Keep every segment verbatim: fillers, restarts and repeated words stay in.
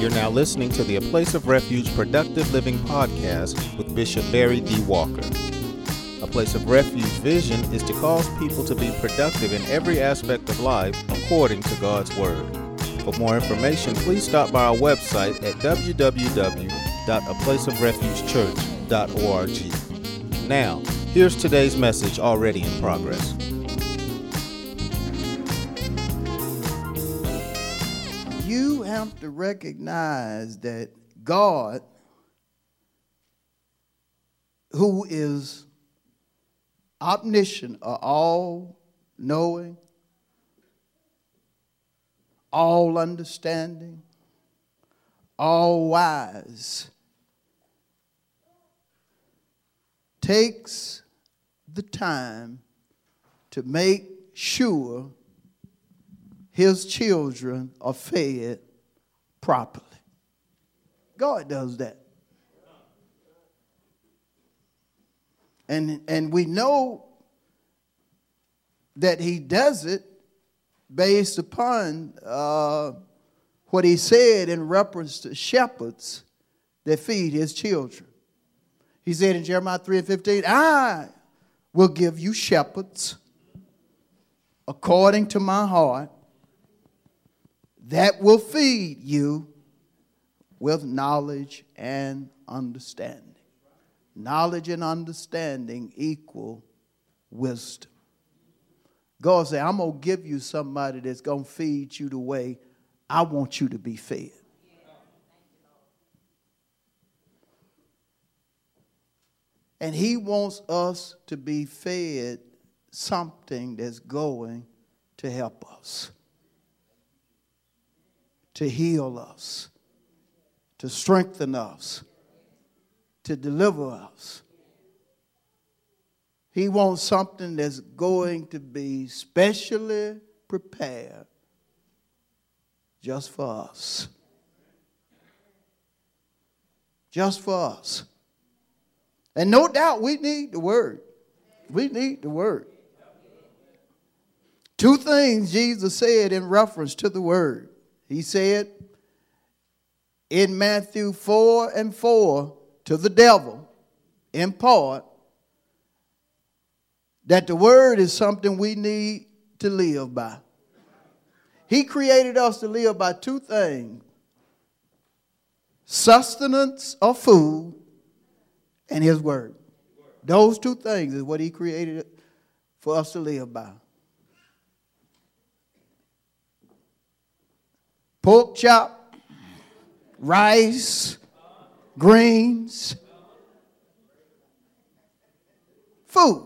You're now listening to the A Place of Refuge Productive Living podcast with Bishop Barry D. Walker. A Place of Refuge vision is to cause people to be productive in every aspect of life according to God's Word. For more information, please stop by our website at w w w dot a place of refuge church dot org. Now, here's today's message already in progress. You have to recognize that God, who is omniscient or all-knowing, all-understanding, all-wise, takes the time to make sure his children are fed properly. God does that. And, and we know that he does it based upon uh, what he said in reference to shepherds that feed his children. He said in Jeremiah three and fifteen, I will give you shepherds according to my heart that will feed you with knowledge and understanding. Knowledge and understanding equal wisdom. God said, I'm going to give you somebody that's going to feed you the way I want you to be fed. And he wants us to be fed something that's going to help us, to heal us, to strengthen us, to deliver us. He wants something that's going to be specially prepared just for us. Just for us. And no doubt we need the word. We need the word. Two things Jesus said in reference to the word. He said in Matthew four and four to the devil, in part, that the word is something we need to live by. He created us to live by two things: sustenance or food and his word. Those two things is what he created for us to live by. Pork chop, rice, greens, food,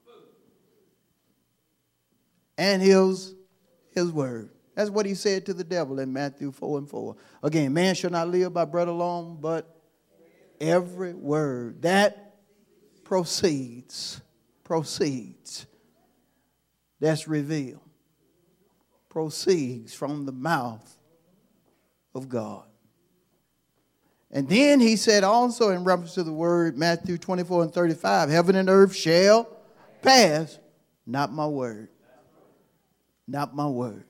and his, his word. That's what he said to the devil in Matthew four and four. Again, man shall not live by bread alone, but every word that proceeds, proceeds, that's revealed, proceeds from the mouth of God. And then he said also in reference to the word, Matthew twenty-four and thirty-five, heaven and earth shall pass, not my word. Not my word.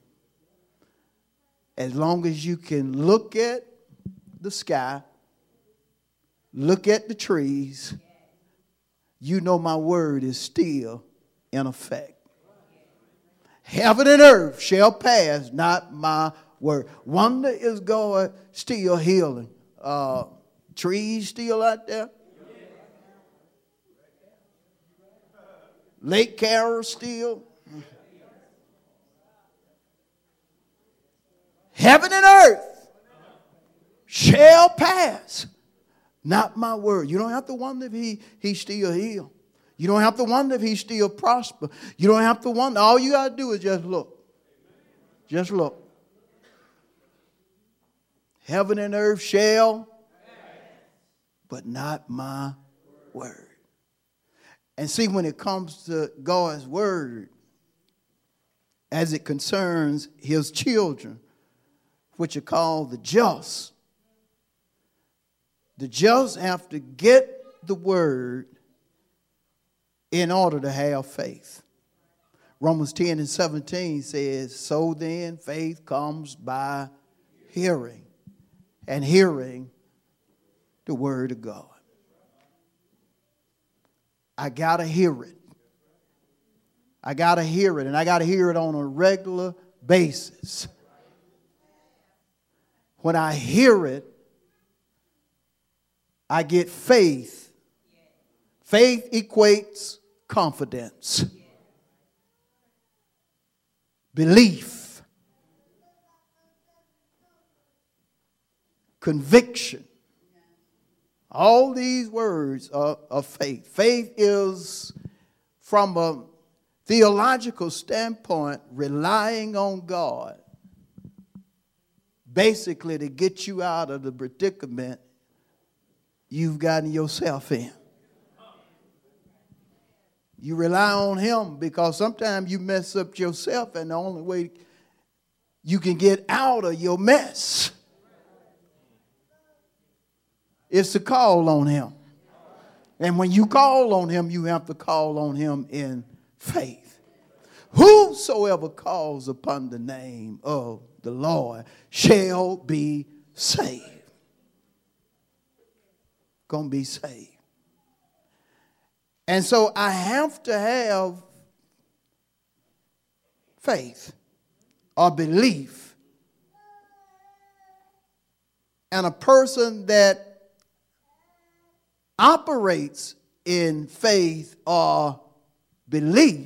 As long as you can look at the sky, look at the trees, you know my word is still in effect. Heaven and earth shall pass, not my word. Wonder is God still healing. Uh, trees still out there? Lake Carroll still? Heaven and earth shall pass, not my word. You don't have to wonder if he, he still heal. You don't have to wonder if he still prosper. You don't have to wonder. All you got to do is just look. Just look. Heaven and earth shall, but not my word. And see, when it comes to God's word, as it concerns his children, which are called the just, the just have to get the word in order to have faith. Romans ten and seventeen says, so then faith comes by hearing, and hearing the word of God. I got to hear it. I got to hear it, and I got to hear it on a regular basis. When I hear it, I get faith. Faith equates confidence, belief, conviction. All these words are of faith. Faith is, from a theological standpoint, relying on God, basically to get you out of the predicament you've gotten yourself in. You rely on him because sometimes you mess up yourself, and the only way you can get out of your mess is to call on him. And when you call on him, you have to call on him in faith. Whosoever calls upon the name of the Lord shall be saved. Gonna be saved. And so I have to have faith or belief. And a person that operates in faith or belief,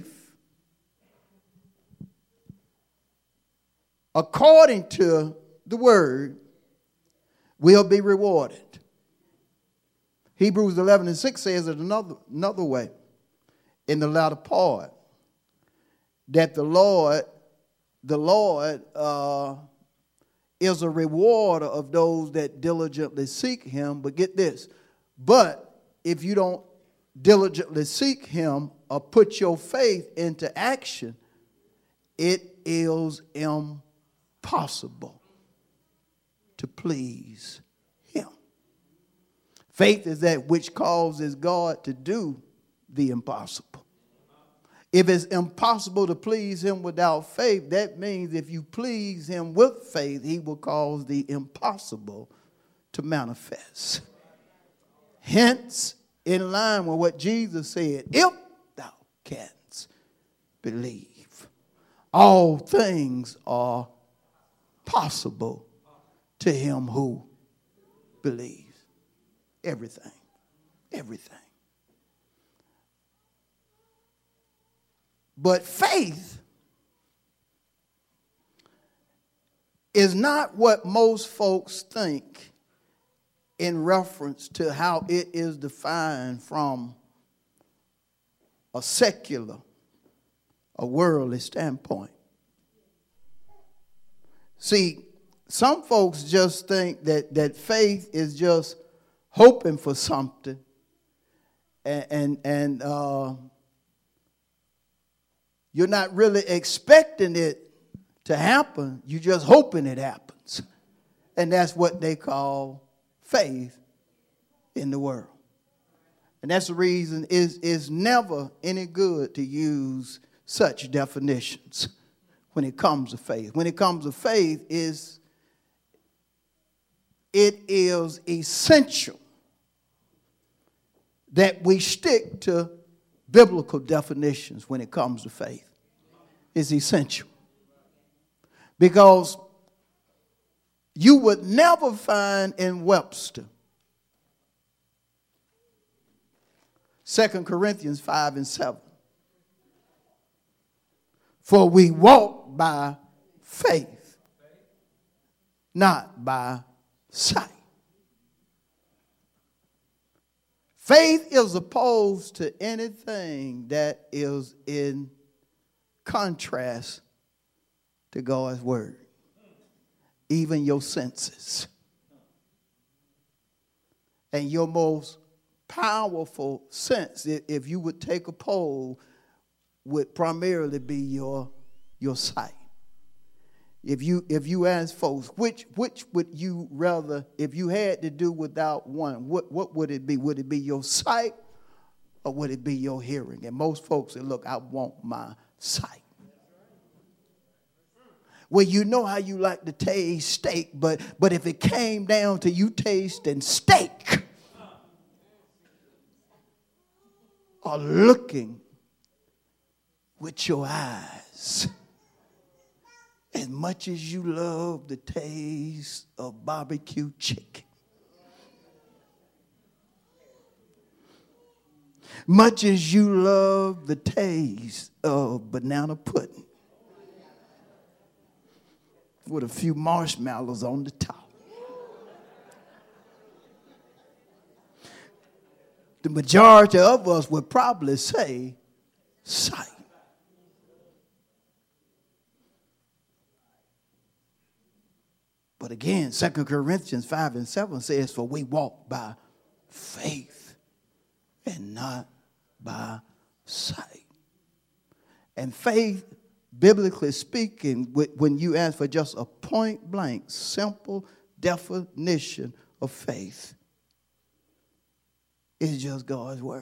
according to the word, will be rewarded. Hebrews eleven and six says it another, another way in the latter part, that the Lord, the Lord uh, is a rewarder of those that diligently seek him. But get this, but if you don't diligently seek him or put your faith into action, it is impossible to please him. Faith is that which causes God to do the impossible. If it's impossible to please him without faith, that means if you please him with faith, he will cause the impossible to manifest. Hence, in line with what Jesus said, if thou canst believe, all things are possible to him who believes. Everything. Everything. But faith is not what most folks think in reference to how it is defined from a secular, a worldly standpoint. See, some folks just think that, that faith is just hoping for something, and and, and uh, you're not really expecting it to happen. You're just hoping it happens. And that's what they call faith in the world. And that's the reason it's, it's never any good to use such definitions when it comes to faith. When it comes to faith, is it is essential that we stick to biblical definitions when it comes to faith. It's essential. Because you would never find in Webster Second Corinthians five and seven. For we walk by faith, not by sight. Faith is opposed to anything that is in contrast to God's word, even your senses. And your most powerful sense, if you would take a poll, would primarily be your, your sight. If you if you ask folks, which which would you rather, if you had to do without one, what, what would it be? Would it be your sight or would it be your hearing? And most folks say, look, I want my sight. Well, you know how you like to taste steak, but, but if it came down to you tasting steak or looking with your eyes, as much as you love the taste of barbecue chicken, much as you love the taste of banana pudding, with a few marshmallows on the top, the majority of us would probably say sight. But again, Second Corinthians five and seven says, for we walk by faith and not by sight. And faith, biblically speaking, when you ask for just a point blank, simple definition of faith, is just God's word.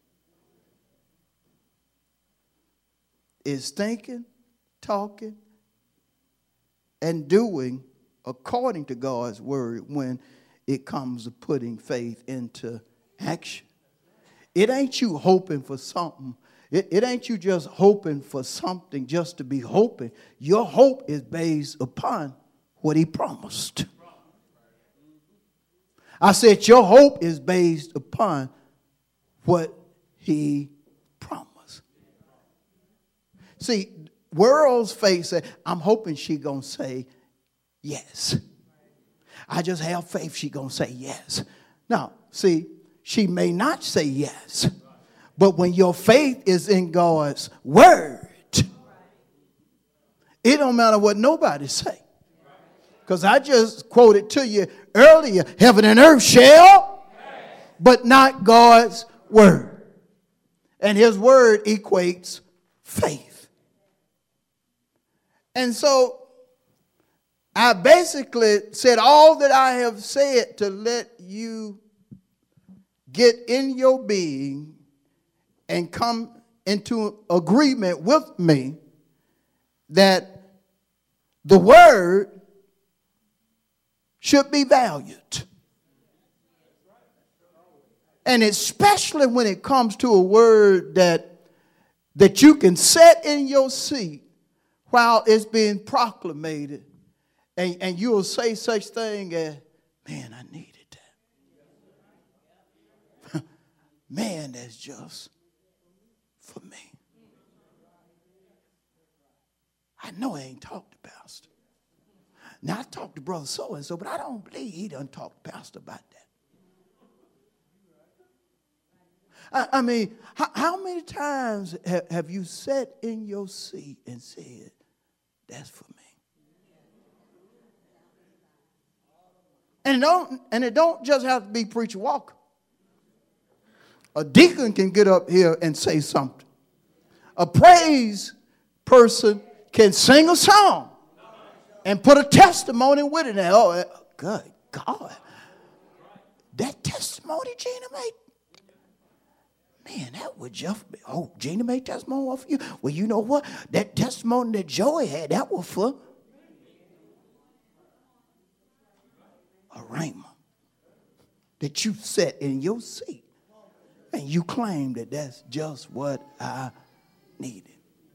It's thinking, talking, and doing according to God's word when it comes to putting faith into action. It ain't you hoping for something. It, it ain't you just hoping for something just to be hoping. Your hope is based upon what he promised. I said your hope is based upon what he promised. See, world's faith say, I'm hoping she gonna say yes. I just have faith she gonna say yes. Now, see, she may not say yes, but when your faith is in God's word, it don't matter what nobody say. Because I just quoted to you earlier, heaven and earth shall, but not God's word. And his word equates faith. And so I basically said all that I have said to let you get in your being and come into agreement with me that the word should be valued. And especially when it comes to a word that, that you can sit in your seat while it's being proclamated, and, and you will say such thing as, man, I needed that. Man, that's just for me. I know I ain't talked to Pastor. Now, I talked to Brother so-and-so, but I don't believe he done talked to Pastor about that. I, I mean, how, how many times have, have you sat in your seat and said, that's for me? And it don't, and it don't just have to be Preacher Walker. A deacon can get up here and say something. A praise person can sing a song and put a testimony with it. And, oh, good God. That testimony Gina made, man, that would just be, oh, Gina made testimony for you. Well, you know what? That testimony that Joey had, that was for a rhema. That you sat in your seat and you claim that that's just what I needed.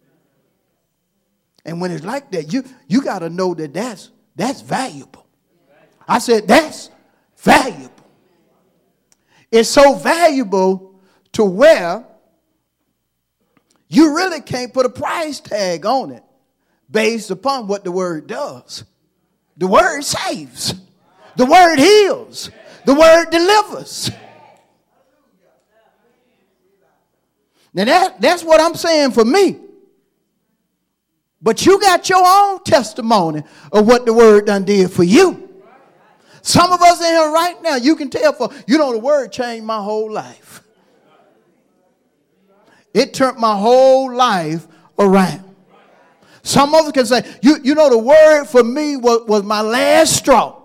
And when it's like that, you, you got to know that that's, that's valuable. I said, that's valuable. It's so valuable to where you really can't put a price tag on it based upon what the word does. The word saves. The word heals. The word delivers. Now that, that's what I'm saying for me. But you got your own testimony of what the word done did for you. Some of us in here right now, you can tell for, you know, the word changed my whole life. It turned my whole life around. Some of us can say, you, you know, the word for me was, was my last straw.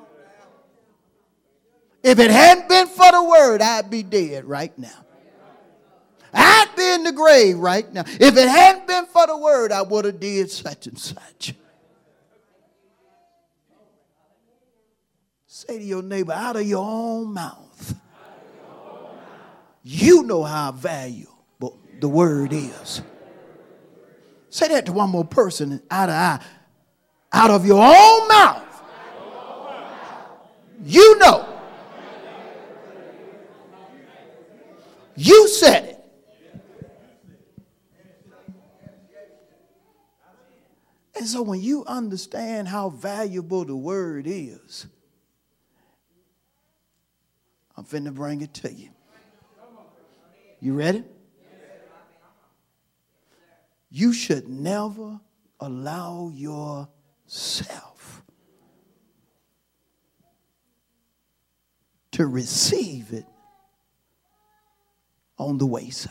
If it hadn't been for the word, I'd be dead right now. I'd be in the grave right now. If it hadn't been for the word, I would have did such and such. Say to your neighbor, out of your own mouth, you know how valuable the word is. Say that to one more person, out of eye. Out of your own mouth, you know. You said it. And so when you understand how valuable the word is, I'm finna bring it to you. You ready? You should never allow yourself to receive it on the wayside.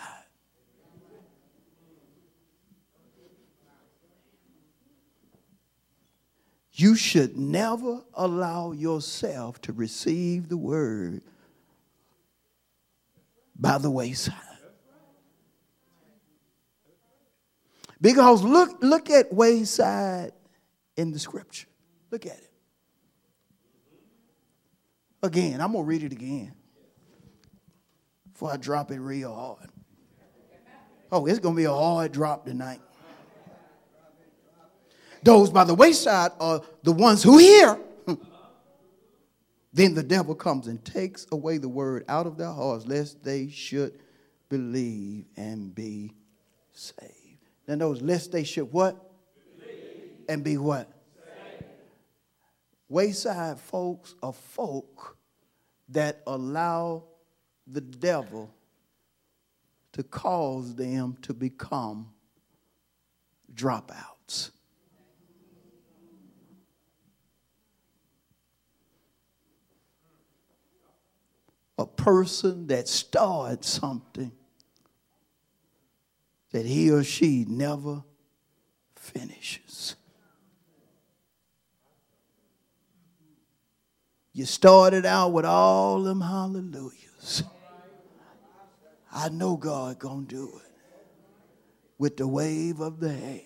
You should never allow yourself to receive the word by the wayside. Because look, look at wayside in the scripture. Look at it. Again, I'm going to read it again before I drop it real hard. Oh, it's going to be a hard drop tonight. Those by the wayside are the ones who hear. Then the devil comes and takes away the word out of their hearts, lest they should believe and be saved. Then those, lest they should what? Believe. And be what? Saved. Wayside folks are folk that allow the devil to cause them to become dropouts. A person that started something that he or she never finishes. You started out with all them hallelujahs. I know God gonna do it with the wave of the hand.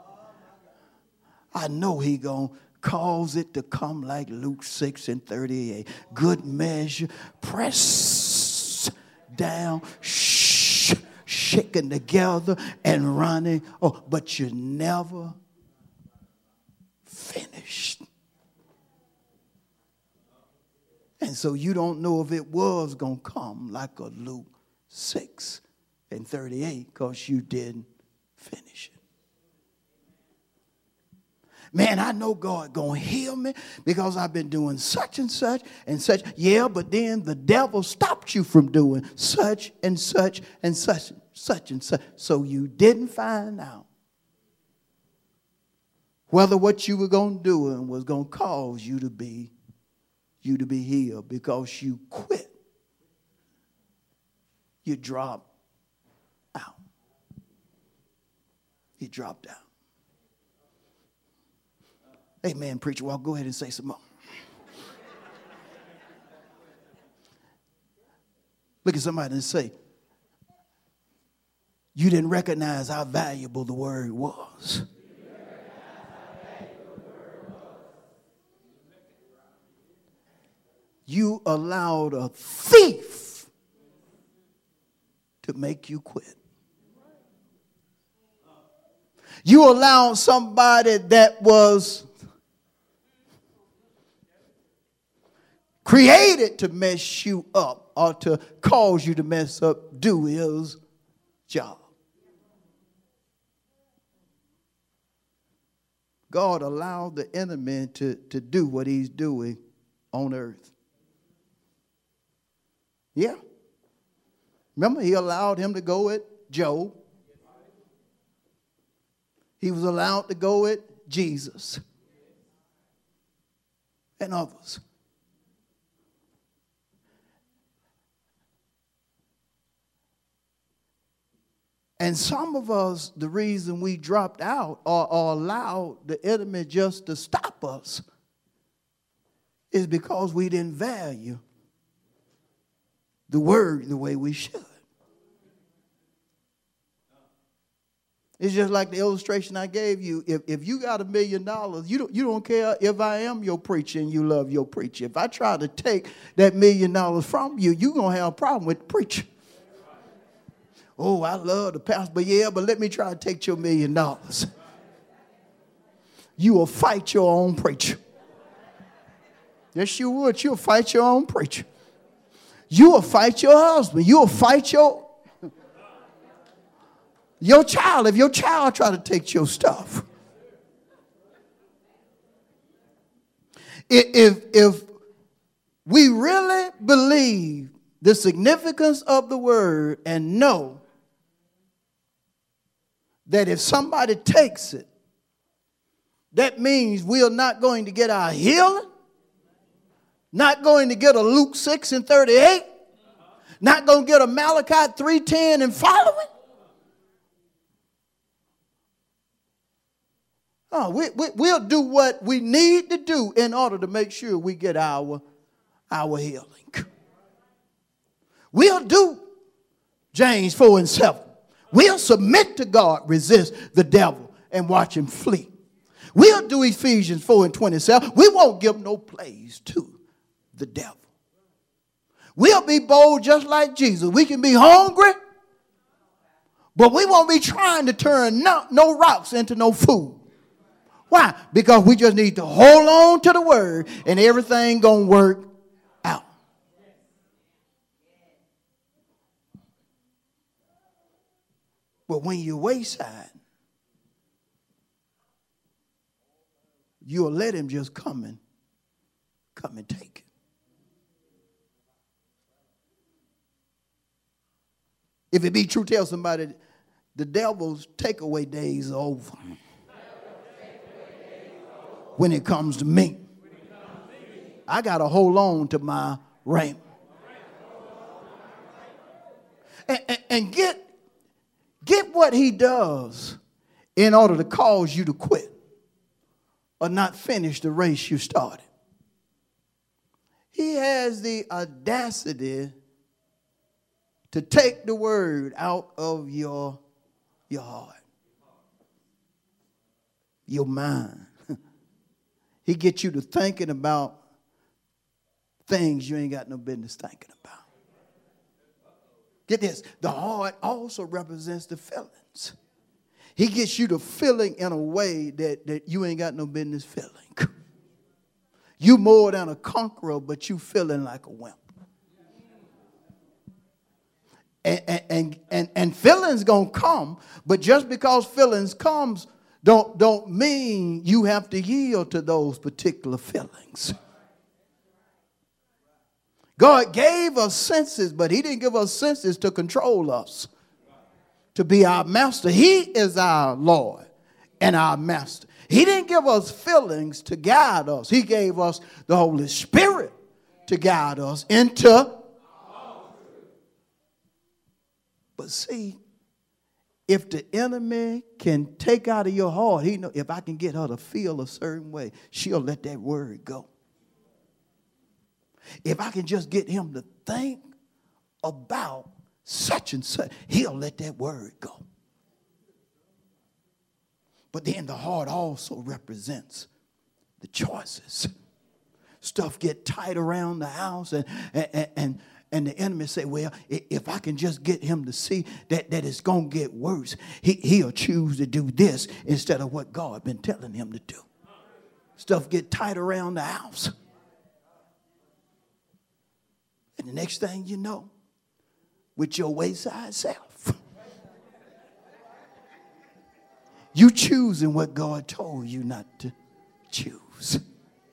I know he gonna cause it to come like Luke six and thirty-eight. Good measure, press down, shh, shaking together and running. Oh, but you never finished. And so you don't know if it was going to come like a Luke six and thirty-eight because you didn't finish it. Man, I know God going to heal me because I've been doing such and such and such. Yeah, but then the devil stopped you from doing such and such and such, such and such. So you didn't find out whether what you were going to do and was going to cause you to be, you to be healed because you quit. You dropped out. You dropped out. Amen, preacher. Well, go ahead and say some more. Look at somebody and say, you didn't recognize how valuable the word was. You allowed a thief to make you quit. You allowed somebody that was created to mess you up or to cause you to mess up, do his job. God allowed the enemy to, to do what he's doing on earth. Yeah. Remember, he allowed him to go at Job. He was allowed to go at Jesus and others. And some of us, the reason we dropped out or, or allowed the enemy just to stop us is because we didn't value the word the way we should. It's just like the illustration I gave you. If, if you got a million dollars, you don't, you don't care if I am your preacher and you love your preacher. If I try to take that million dollars from you, you're going to have a problem with the preacher. Oh, I love the pastor, but yeah, but let me try to take your million dollars. You will fight your own preacher. Yes, you would. You'll fight your own preacher. You will fight your husband. You will fight your, your child if your child try to take your stuff. If, if we really believe the significance of the word and know that if somebody takes it, that means we are not going to get our healing, not going to get a Luke six and thirty-eight, not going to get a Malachi three ten and following. Oh, we, we, we'll do what we need to do in order to make sure we get our, our healing. We'll do James four and seven. We'll submit to God, resist the devil, and watch him flee. We'll do Ephesians four and twenty-seven. We won't give no place to the devil. We'll be bold just like Jesus. We can be hungry, but we won't be trying to turn no, no rocks into no food. Why? Because we just need to hold on to the word and everything gonna work out. But when you're wayside, you'll let him just come and come and take it. If it be true, tell somebody the devil's takeaway days are over. When it comes to me, I got to hold on to my reign. And, and, and get, get what he does in order to cause you to quit or not finish the race you started. He has the audacity to take the word out of your, your heart, your mind. He gets you to thinking about things you ain't got no business thinking about. Get this. The heart also represents the feelings. He gets you to feeling in a way that, that you ain't got no business feeling. You more than a conqueror, but you feeling like a wimp. And, and, and, and feelings gonna come, but just because feelings comes don't, don't mean you have to yield to those particular feelings. God gave us senses, but he didn't give us senses to control us, to be our master. He is our Lord and our master. He didn't give us feelings to guide us. He gave us the Holy Spirit to guide us into. But see, if the enemy can take out of your heart, he know if I can get her to feel a certain way, she'll let that word go. If I can just get him to think about such and such, he'll let that word go. But then the heart also represents the choices. Stuff get tight around the house, and and and, and the enemy say, well, if I can just get him to see that, that it's going to get worse, he, he'll choose to do this instead of what God been telling him to do. Stuff get tight around the house. And the next thing you know, with your wayside self, you choosing what God told you not to choose.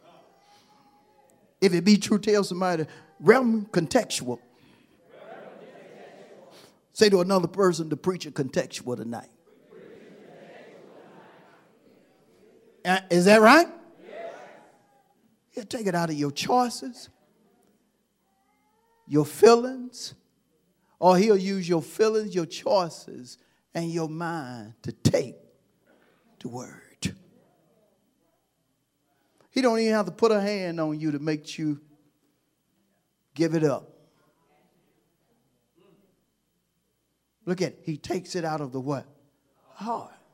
If it be true, tell somebody, realm contextual. Say to another person, the preacher contextual tonight. Uh, is that right? Yeah, take it out of your choices, your feelings, or he'll use your feelings, your choices, and your mind to take the word. He don't even have to put a hand on you to make you give it up. Look at it. He takes it out of the what? Heart.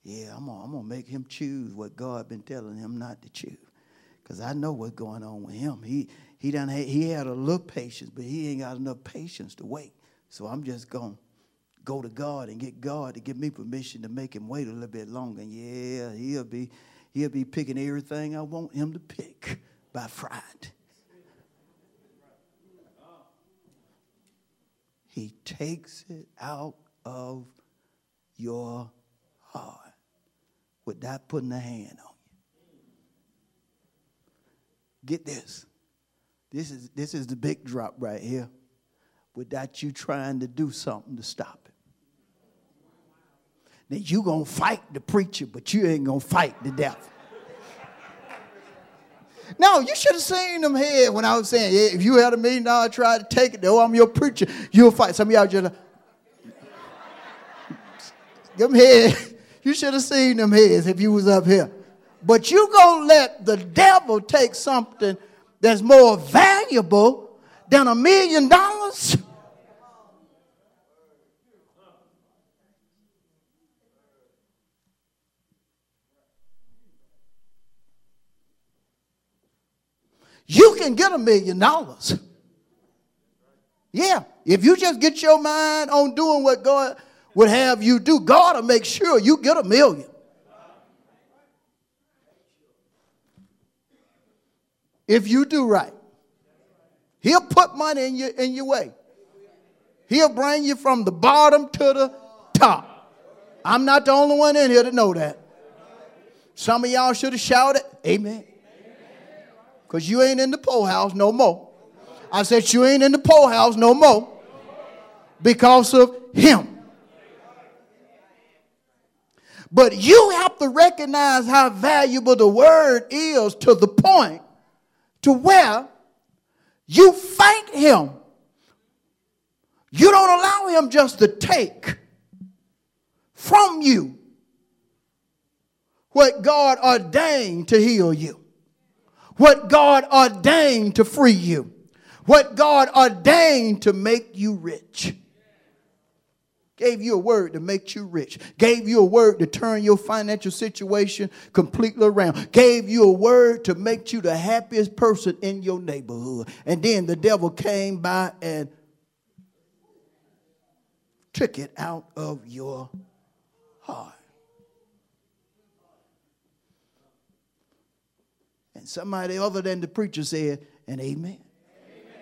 Yeah, I'm gonna, I'm gonna make him choose what God been telling him not to choose. Because I know what's going on with him. He he done had, he had a little patience, but he ain't got enough patience to wait. So I'm just gonna go to God and get God to give me permission to make him wait a little bit longer. And yeah, he'll be he'll be picking everything I want him to pick by Friday. He takes it out of your heart without putting a hand on you. Get this. This is this is the big drop right here. Without you trying to do something to stop it. Now you gonna fight the preacher, but you ain't gonna fight the devil. No, you should have seen them head when I was saying, yeah, if you had a million dollars, try to take it. Oh, I'm your preacher. You'll fight. Some of y'all just them heads. You should have seen them heads if you was up here. But you gonna let the devil take something that's more valuable than a million dollars? You can get a million dollars. Yeah, if you just get your mind on doing what God would have you do, God will make sure you get a million. If you do right. He'll put money in your, in your way. He'll bring you from the bottom to the top. I'm not the only one in here to know that. Some of y'all should have shouted, amen. Because you ain't in the poorhouse no more. I said you ain't in the poorhouse no more because of him. But you have to recognize how valuable the word is to the point to where you thank him. You don't allow him just to take from you what God ordained to heal you. What God ordained to free you. What God ordained to make you rich. Gave you a word to make you rich. Gave you a word to turn your financial situation completely around. Gave you a word to make you the happiest person in your neighborhood. And then the devil came by and took it out of your heart. And somebody other than the preacher said, and amen. Amen.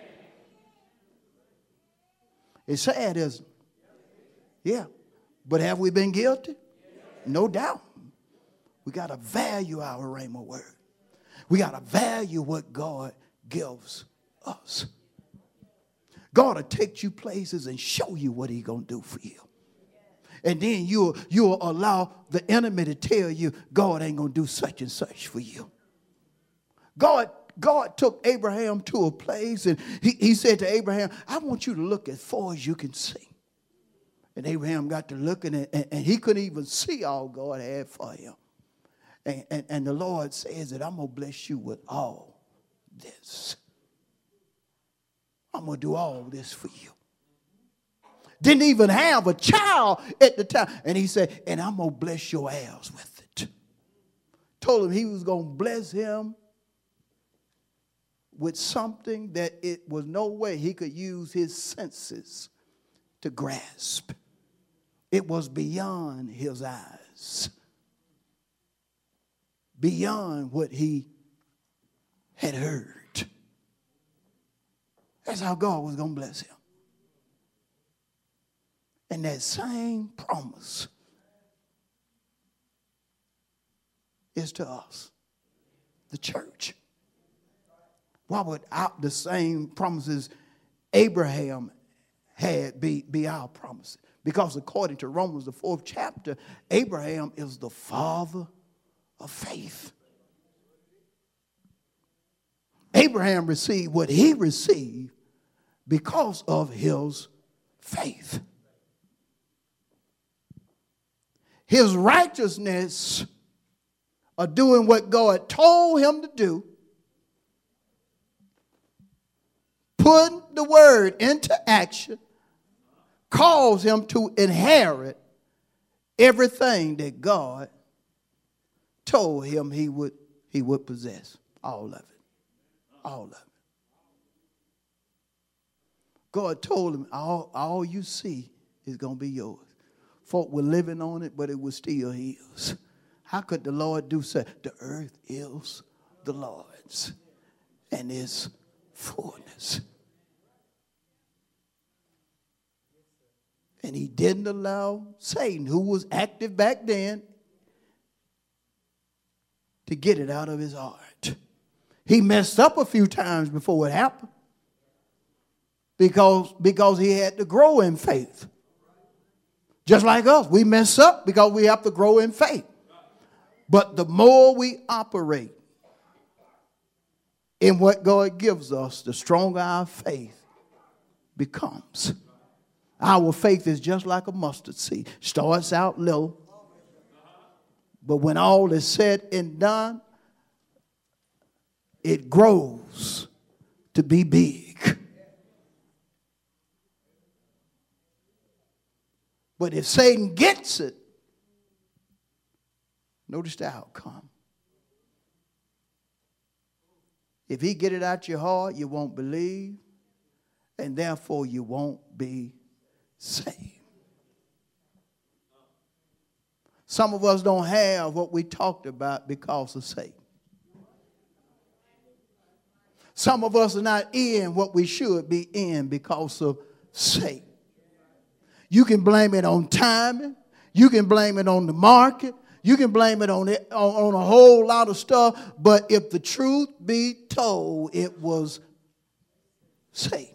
It's sad, isn't it? Yeah. But have we been guilty? No doubt. We got to value our rhema word. We got to value what God gives us. God will take you places and show you what he's going to do for you. And then you'll, you'll allow the enemy to tell you God ain't going to do such and such for you. God, God took Abraham to a place and he, he said to Abraham, I want you to look as far as you can see. And Abraham got to looking and, and, and he couldn't even see all God had for him. And, and, and the Lord says that I'm going to bless you with all this. I'm going to do all this for you. Didn't even have a child at the time. And he said, and I'm going to bless your heirs with it. Told him he was going to bless him with something that it was no way he could use his senses to grasp. It was beyond his eyes. Beyond what he had heard. That's how God was going to bless him. And that same promise is to us, the church. Why would out the same promises Abraham had be, be our promises? Because according to Romans, the fourth chapter, Abraham is the father of faith. Abraham received what he received because of his faith. His righteousness of doing what God told him to do, putting the word into action, caused him to inherit everything that God told him he would, he would possess all of it. All of it. God told him, all, all you see is going to be yours. Folk were living on it, but it was still his. How could the Lord do so? The earth is the Lord's and its fullness. And he didn't allow Satan, who was active back then, to get it out of his heart. He messed up a few times before it happened because, because he had to grow in faith. Just like us, we mess up because we have to grow in faith. But the more we operate in what God gives us, the stronger our faith becomes. Our faith is just like a mustard seed. Starts out low, but when all is said and done, it grows to be big. But if Satan gets it, notice the outcome. If he get it out your heart, you won't believe, and therefore you won't be saved. Some of us don't have what we talked about because of Satan. Some of us are not in what we should be in because of Satan. You can blame it on timing. You can blame it on the market. You can blame it on, it, on, on a whole lot of stuff. But if the truth be told, it was Satan.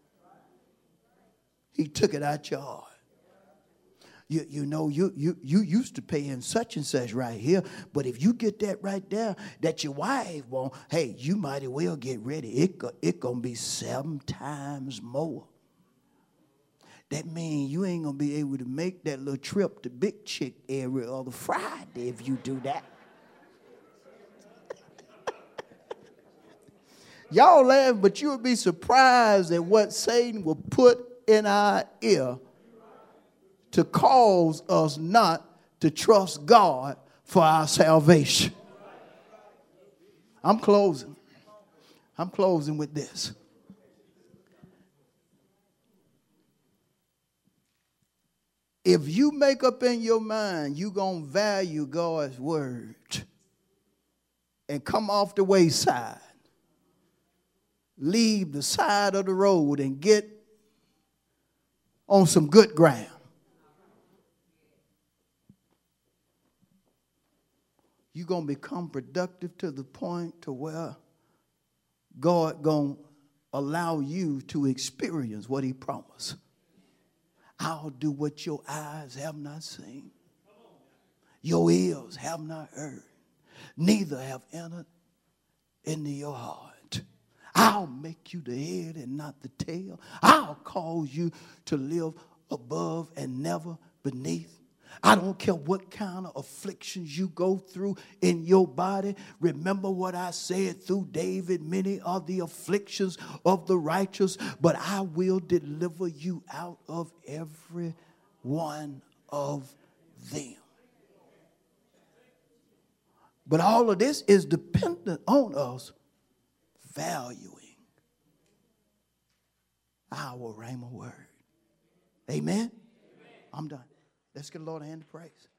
He took it out your heart. You, you know, you, you, you used to pay in such and such right here. But if you get that right there, that your wife won't, hey, you might as well get ready. It, it going to be seven times more. That means you ain't going to be able to make that little trip to Big Chick area on the Friday if you do that. Y'all laugh, but you would be surprised at what Satan will put in our ear to cause us not to trust God for our salvation. I'm closing. I'm closing with this. If you make up in your mind you're going to value God's word and come off the wayside, leave the side of the road and get on some good ground, you're going to become productive to the point to where God going to allow you to experience what he promised. I'll do what your eyes have not seen, your ears have not heard, neither have entered into your heart. I'll make you the head and not the tail. I'll cause you to live above and never beneath. I don't care what kind of afflictions you go through in your body. Remember what I said through David, many are the afflictions of the righteous, but I will deliver you out of every one of them. But all of this is dependent on us valuing our rhema word. Amen? Amen. I'm done. Let's give the Lord a hand of praise.